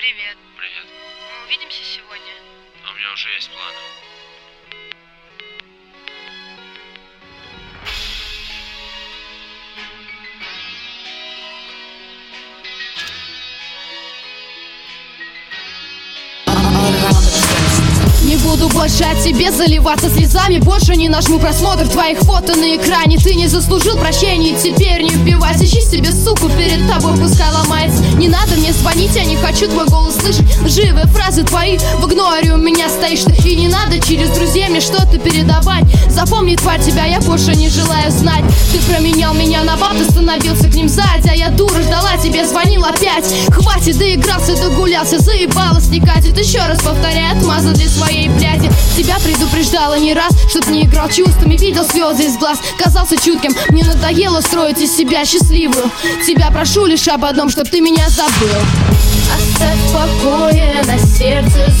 Привет. Привет. Мы увидимся сегодня? А у меня уже есть планы. Не буду больше о тебе заливаться слезами. Больше не нажму просмотр твоих фото на экране. Ты не заслужил прощения, теперь не вбивайся. Ищи себе суку, перед тобой пускай ломается. Не надо мне звонить, я не хочу твой голос слышать. Лживые фразы твои, в игноре у меня стоишь ты. И не надо через друзей мне что-то передавать. Запомни, тварь, тебя я больше не желаю знать. Ты променял меня на баб, становился к ним сзади. А я дура, ждала, тебе звонил опять. Хватит, доигрался, догулялся, заебалась не катит. Еще раз повторяю, отмаза для своей бляди. Тебя предупреждала не раз, чтоб не играл чувствами. Видел слезы из глаз, казался чутким. Мне надоело строить из себя счастливую. Тебя прошу лишь об одном, чтоб ты меня забыл. Оставь в покое, на сердце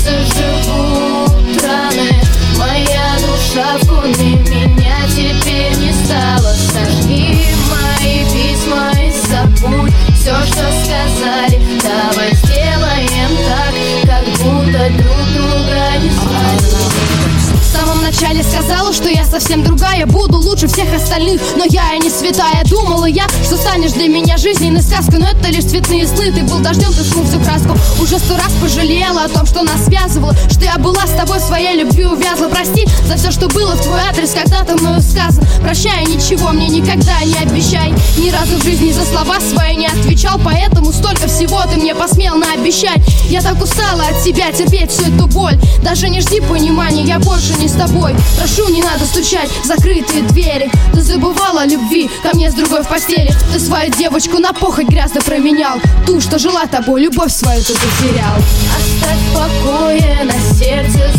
заживут раны. Моя душа в коме, меня теперь не стало. Сожги мои письма и забудь все, что сказали. Давай сделаем так, как будто друг друга не знали. В самом начале сказала, что я совсем другая, буду лучше всех остальных, но я и не святая. Думала я, что станешь для меня жизненной сказкой, но это лишь цветные сны. Ты был дождем, ты смыл всю краску. Уже 100 раз пожалела о том, что нас связывало, что я была с тобой своей любви увязла. Прости за все, что было в твой адрес когда-то мною сказано. Прощай, ничего мне никогда не обещай. Ни разу в жизни за слова свои не отвечал, поэтому столько всего ты мне посмел наобещать. Я так устала от тебя терпеть всю эту боль. Даже не жди понимания, я больше не с тобой. Прошу, не надо стучать в закрытые двери. Ты забывала о любви ко мне с другой в постели. Ты свою девочку на похоть грязно променял. Ту, что жила тобой, любовь свою ты потерял. Оставь в покое, на сердце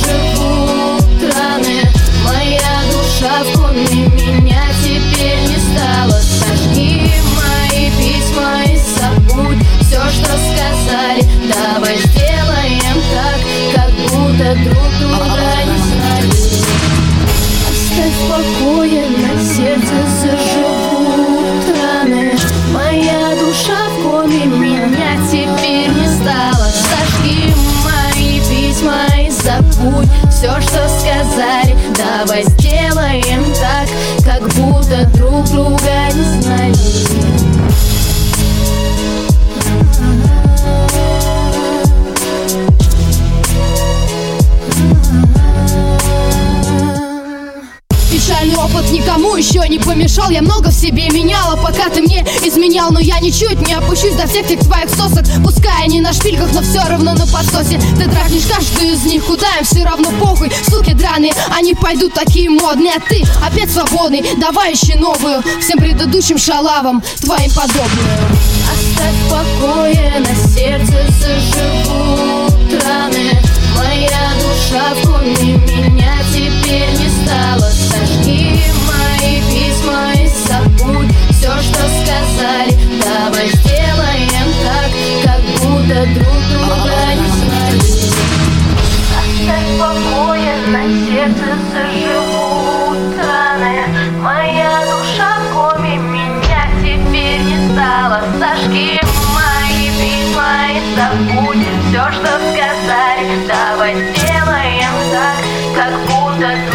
заживут раны. Моя душа в коме, меня теперь не стало. Сожги мои письма и забудь все, что сказали. Давай сделаем так, как будто друг друга не знали. Оставь в покое, на сердце заживут раны. Моя душа в коме, меня теперь не стало. Сожги мои письма и забудь все, что сказали. Давай сделаем так, как будто друг друга не знали. Печальный опыт никому еще не помешал. Я много в себе меняла, пока ты мне изменял. Но я ничуть не опущусь до всех тех твоих сосок. Пускай они на шпильках, но все равно на подсосе. Ты драгнешь каждую из них, куда им все равно похуй. Суки драные, они пойдут такие модные. А ты опять свободный, давай ищи новую. Всем предыдущим шалавам, твоим подобную. Оставь в покое, на сердце заживут раны. Моя душа в коме, меня теперь не стало. Сожги мои письма и забудь все, что сказали. Давай сделаем так, как будто друг друга не знали. Оставь в покое, на сердце заживут раны. Моя душа в коме, меня теперь не стало. Сожги мои письма и забудь все, что сказали. Давай сделаем так, как будто